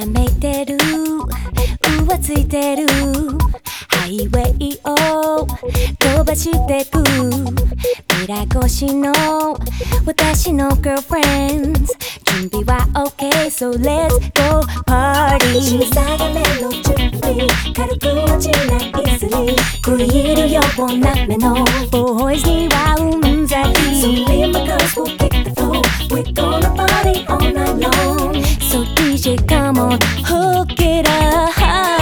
らめいてる浮ついてるハイウェイを飛ばしてくミラ越しの私の girlfriends 準備は OK so let's go party 小さな目の準備軽く落ちない椅子に食い入るような目のボーイズにはうんざり So me and my girls will kick the floor We're gonna party all night long So DJ come on hook it up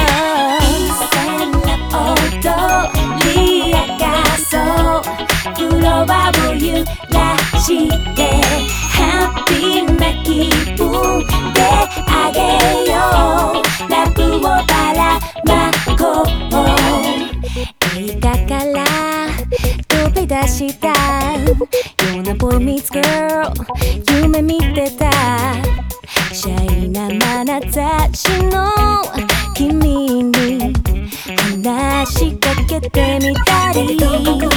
踊り明かそうフロアを揺らしてハッピーな気分であげようラブをばらまこう映画から飛び出したようなボーイミーツガール夢見てたシャイな眼差しの君に話しかけてみたりこ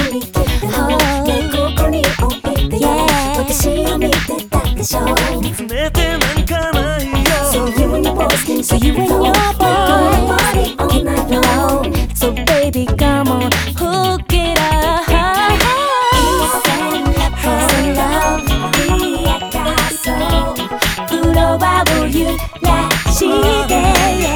こに置いてよ私を見てたでしょ見つめてなんかないよ So you and your boys can take it all Party all night long So baby come on hook it up Peace and love 冷やかそうフロアを揺らして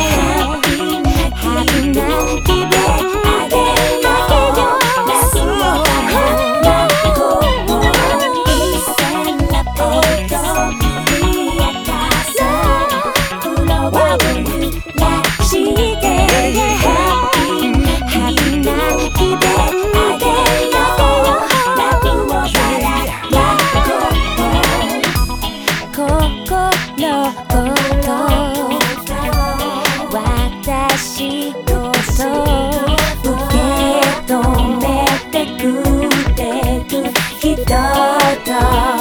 私こそ受け止めてくれる人と